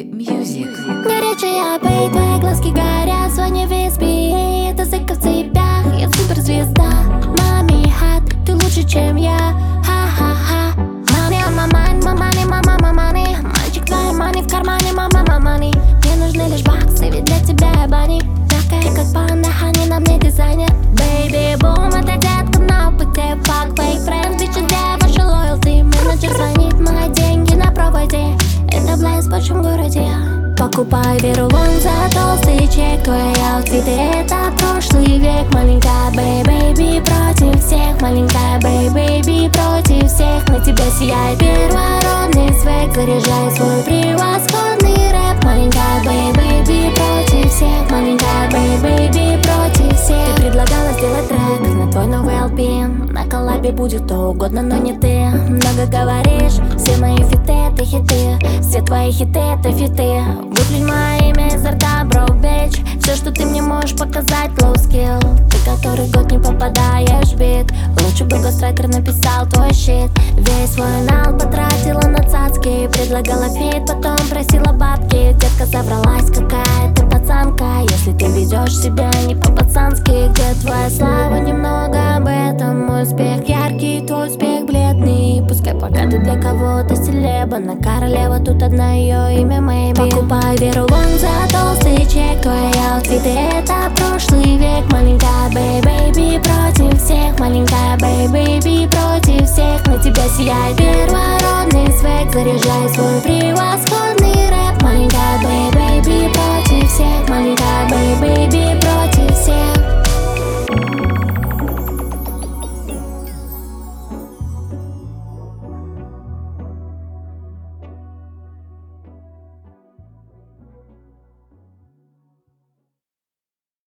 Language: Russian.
Music. Горячая, бей, твои глазки горят, звони в SBA, это зыка в цепях, я суперзвезда. Мами хат, ты лучше, чем я, ха-ха-ха. Money on my mind, my money, my money. Мальчик, твоя money в кармане, мама, money. Мне нужны лишь баксы, ведь для тебя я бани. Такая, как панда, Хани, на мне дизайнер. Baby, boom, это детка на пути. Fuck, fake friends, bitches, для вашей loyalty. Менеджер звонит, мои деньги на проводе. Это блеск в большом городе. Покупай верулон за толстый чек. Твои аутфиты — это прошлый век. Маленькая бэй-бэйби против всех. Маленькая бэй-бэйби против всех. На тебя сияет первородный свек. Заряжай свой превосходный рэп. Маленькая бэй-бэйби против всех. Маленькая бэй-бэйби против всех. Ты предлагала сделать трек на твой новый LP. На коллабе будет кто угодно, но не ты. Много говоришь, все мои фиты — это хиты. Все твои хиты — это фиты. Выплюнь мое имя изо рта, bro, bitch. Все, что ты мне можешь показать, low skill. Ты который год не попадаешь в бит. Лучше бы гострайтер написал твой щит. Весь свой нал потратила на цацки. Предлагала фит, потом просила бабки. Детка завралась, какая ты пацанка. Если ты ведешь себя не по-пацански. Где твоя слава, немного об этом. Мой успех яркий, твой успех бледный. Пускай пока ты для кого-то селеба. На королева, тут одна ее имя Мэйби. Покупай верулон за толстый чек. Твои аутфиты — это прошлый век. Маленькая бэй-бэйби против всех. Маленькая бэй-бэйби против всех. На тебя сияет первородный свек. Заряжай свой превосходный